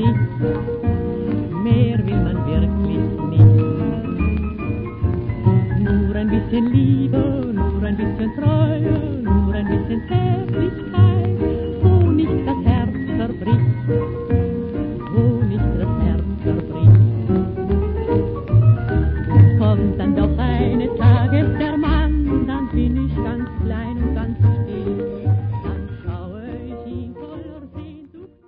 nicht. Mehr will man wirklich nicht. Nur ein bisschen Liebe, nur ein bisschen Treue, nur ein bisschen Zärtlichkeit.